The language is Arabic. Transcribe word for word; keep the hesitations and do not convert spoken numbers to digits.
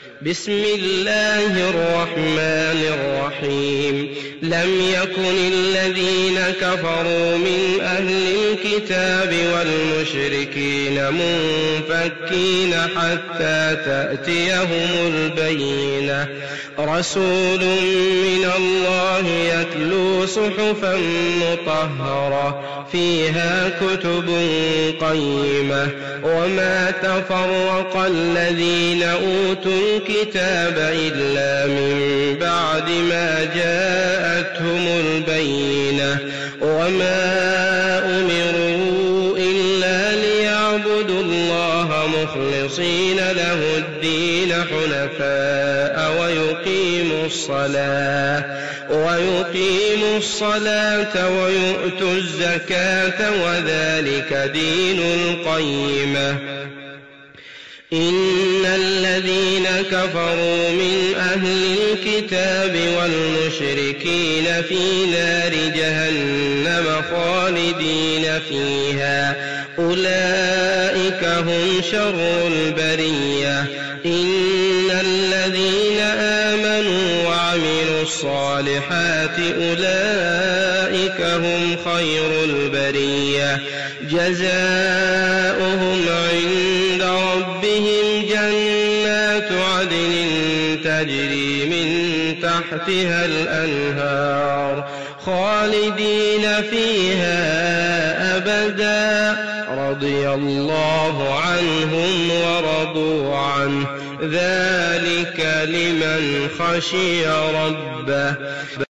بسم الله الرحمن الرحيم لم يكن الذين كفروا من أهل الكتاب والمشركين منفكين حتى تأتيهم البينة رسول من الله يتلو صحفا مطهرة فيها كتب قيمة وما تفرق الذين أوتوا الكتاب إلا من بعد ما جاءتهم البينة وما أمروا إلا ليعبدوا الله مخلصين له الدين حنفاء ويقيموا الصلاة ويقيموا الصلاة ويؤتوا الزكاة وذلك دين القيمة إن الذين كفروا من أهل الكتاب والمشركين في نار جهنم خالدين فيها أولئك هم شر البرية إن الذين آمنوا وعملوا الصالحات أولئك هم خير البرية جزاؤهم عند ربهم جنات عدن تجري من تحتها الأنهار خالدين فيها أبدا رضي الله عنهم ورضوا عنه ذلك لمن خشي ربه.